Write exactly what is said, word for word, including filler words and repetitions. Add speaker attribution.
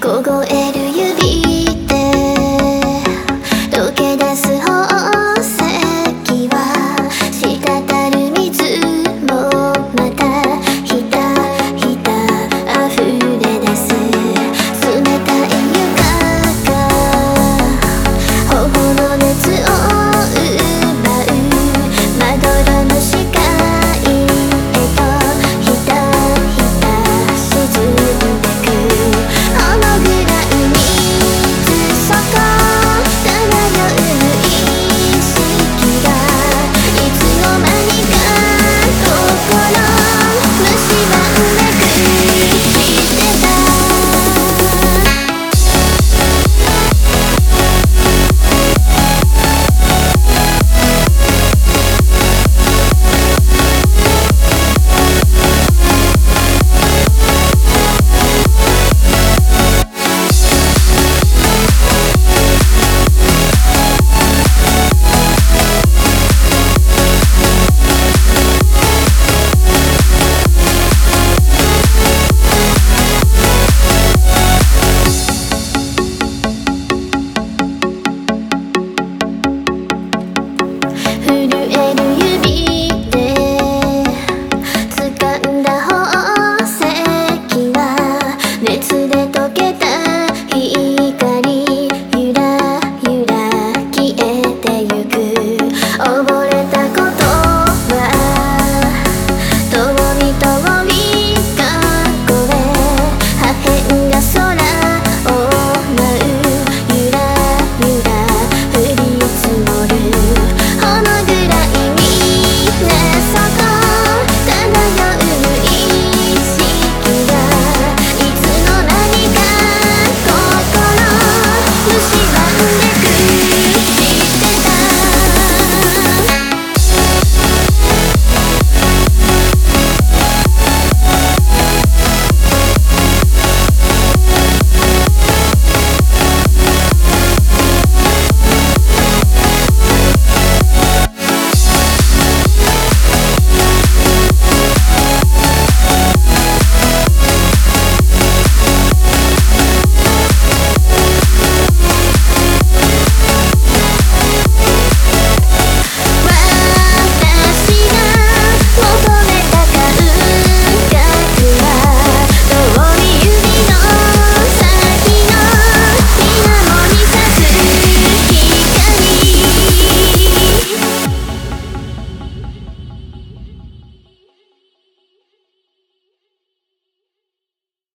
Speaker 1: 凍える指で溶け出す宝石は滴る水もまたひたひた溢れ出す冷たい床が頬の熱を奪うまどろの視界へとひたひた沈んでくほの暗い水底漂う無意識がいつの間にか心蝕んでくしてた震え